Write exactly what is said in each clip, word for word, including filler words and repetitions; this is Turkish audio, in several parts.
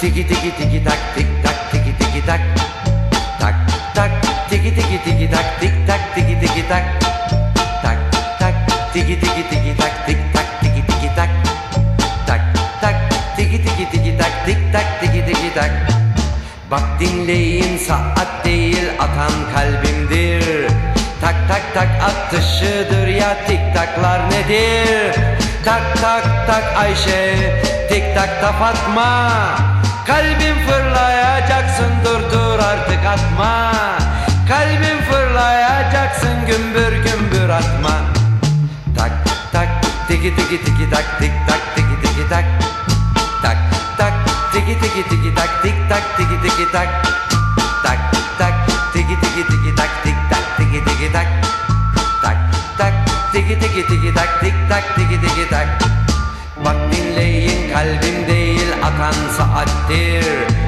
tiki tiki tiki tak, tik tak tiki tiki tak, tak tak tiki tiki tiki tak, tik tak tiki tiki tak, tak tak tiki tiki tiki tak, tik tak tiki tiki tak, tak tak tiki tiki tiki tak, tik tak tiki tiki tak. Bak dinleyin, saat değil atan kalbimdir. Tak tak tak atışıdır ya, tik taklar nedir? Tak tak tak Ayşe, tik tak da Fatma. Kalbim fırlayacaksın, dur dur artık atma. Kalbim fırlayacaksın, gümbür gümbür atma. Tak tak tiki tiki tiki tak, tik tak tiki tiki tak, tak tak tiki tiki tiki tak, tik tak tiki tiki tak, tak tak tiki tiki tiki tak, tik tak tiki tiki tak, tak tak tiki tiki tiki tak, tik tak tiki tiki tak. Bak dinleyin, kalbim değil atan saattir.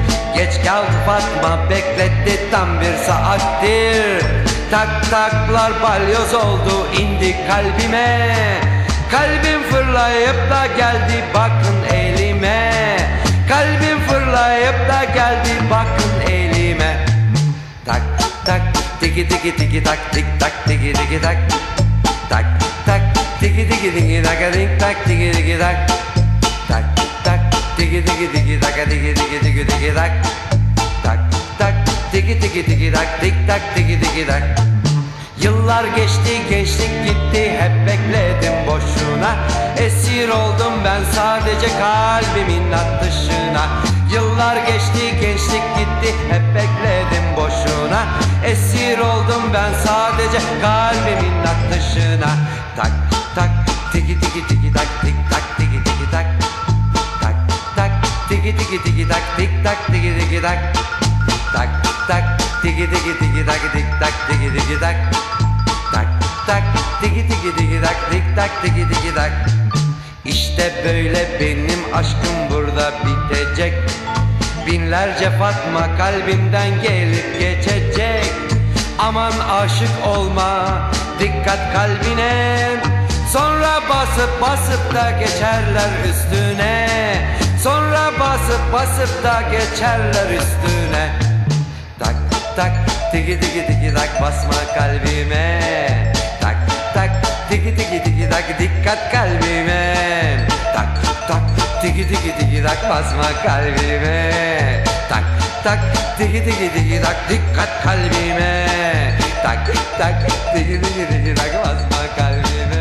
Geç kaldı Fatma, bekletti tam bir saattir. Tak taklar balyoz oldu, indi kalbime. Kalbim fırlayıp da geldi, bakın elime. Kalbim fırlayıp da geldi, bakın elime. Tak tak tiki tiki tiki tak, tik tak tiki tiki tak, tak tak tiki tiki tiki tak, tik tak tiki tiki tak, tak tak tiki tiki tiki tak, tiki tiki tiki tiki tak, tak tak tiki tiki tiki tak, tik tak tiki tiki tak. Yıllar geçti, gençlik gitti, hep bekledim boşuna. Esir oldum ben sadece kalbimin atışına. Yıllar geçti, gençlik gitti, hep bekledim boşuna. Esir oldum ben sadece kalbimin atışına. Tak tak tiki tiki tiki tak, tik tak tiki tiki tak, tak tak tiki tiki tiki tak, tik tak tiki tiki tak, tak tak tiki tiki tiki tak, tik tak tiki tiki tak, tak tak tiki tiki tiki tak, tik tak tiki tiki tak. İşte böyle benim aşkım burada bitecek. Binlerce Fatma kalbimden gelip geçecek. Aman aşık olma, dikkat kalbine. Sonra basıp basıp da geçerler üstüne. Sonra basıp basıp da geçerler üstüne. Tak tak tiki tiki tiki tak, basma kalbime. Tak tak tiki tiki tiki tak, dikkat kalbime. Tak tak tiki tiki tiki tak, basma kalbime. Tak tak tiki tiki tiki tak, dikkat kalbime. Tak tak tiki tiki tiki tak, basma kalbime.